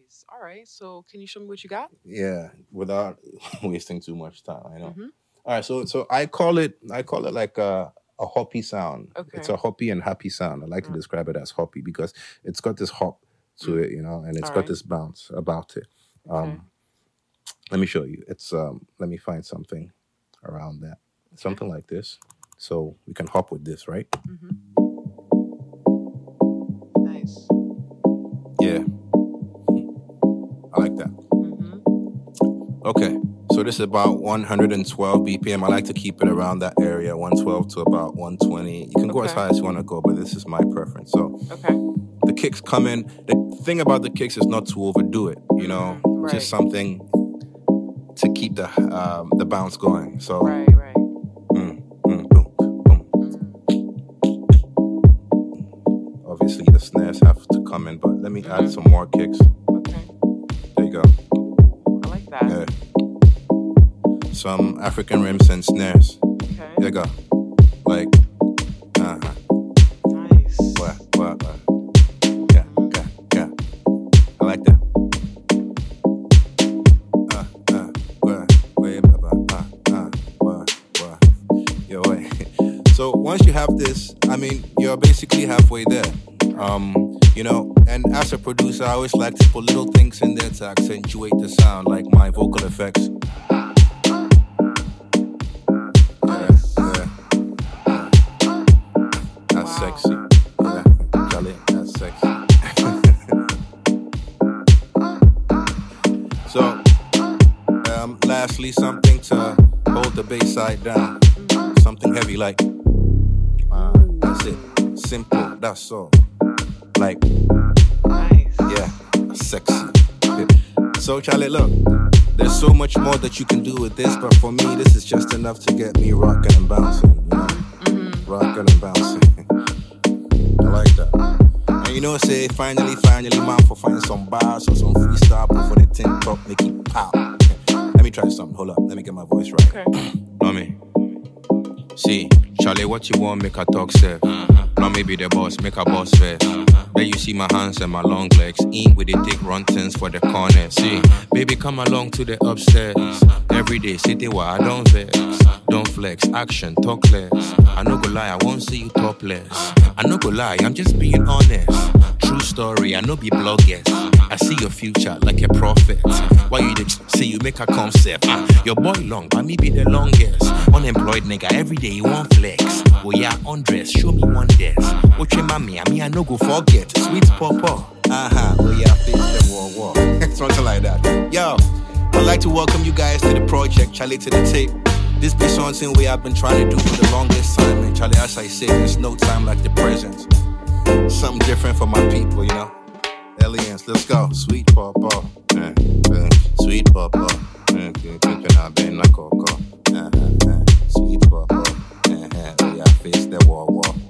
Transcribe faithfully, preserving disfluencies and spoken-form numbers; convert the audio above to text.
Nice. All right. So can you show me what you got? Yeah, without wasting too much time. I know. Mm-hmm. All right, so so I call it I call it like a a hoppy sound. Okay. It's a hoppy and happy sound. I like to Mm. describe it as hoppy because it's got this hop to Mm. it, you know, and it's All got right. this bounce about it. Okay. Um, let me show you. It's um, let me find something around that, something like this, so we can hop with this, right? Mm-hmm. Nice. Yeah, I like that. Mm-hmm. Okay, so this is about one hundred twelve B P M. I like to keep it around that area, one twelve to about one twenty. You can go as Okay. high as you want to go, but this is my preference. So Okay. the kicks come in. The thing about the kicks is not to overdo it, you know, Mhm, right. just something to keep the um, the bounce going. So, Right, right. mm, mm, boom, boom. Mm. Obviously the snares have to come in, but let me add Mhm. some more kicks. Okay. There you go. I like that. Yeah. Some African rims and snares. Okay. There you go. Like, uh huh. Nice. What, what, what? Yeah, yeah, yeah. I like that. Uh, uh, what, wait, blah, blah, uh, uh, what, what. Yo, wait. So once you have this, I mean, you're basically halfway there. Um, you know, and as a producer, I always like to put little things in there to accentuate the sound, like my vocal effects. Yeah, yeah. That's Wow. sexy. Yeah, Charlie, that's sexy. So, um, lastly, something to hold the bass side down. Something heavy like, uh, that's it. Simple, that's all. Like, Nice. yeah, sexy. Yeah. So, Charlie, look, there's so much more that you can do with this, but for me, this is just enough to get me rocking and bouncing, you know? Mm-hmm. Rocking and bouncing. I like that. And you know, say, finally, finally, man, for finding some bars or some freestyle for the tin top, make it pop. Let me try something. Hold up. Let me get my voice right. Okay. Know me? See, Charlie, what you want, make a talk, sir. Now maybe the boss, make a boss first. There you see my hands and my long legs. In with the thick run things for the corner. See, baby, come along to the upstairs. Every day, sitting while I don't vex. Don't flex, action, talk less. I no go lie, I won't see you topless. I no go lie, I'm just being honest. True story, I no be bloggers. I see your future like a prophet. Why you did see you make a concept? Uh, your boy long, but me be the longest. Unemployed nigga, every day you want flex. Oh yeah, undress, show me one desk. What you mommy, I mean I no go forget. Sweet pawpaw. Uh-huh, oh yeah, face the war war. Something like that. Yo, I'd like to welcome you guys to the project, Charlie to the tape. This be something we have been trying to do for the longest time. And Charlie, as I say, there's no time like the present. Something different for my people, you know. Aliens, let's go. Sweet pawpaw. Uh, uh, sweet pawpaw. Uh, Sweet pawpaw. Uh, uh, we are face the war war.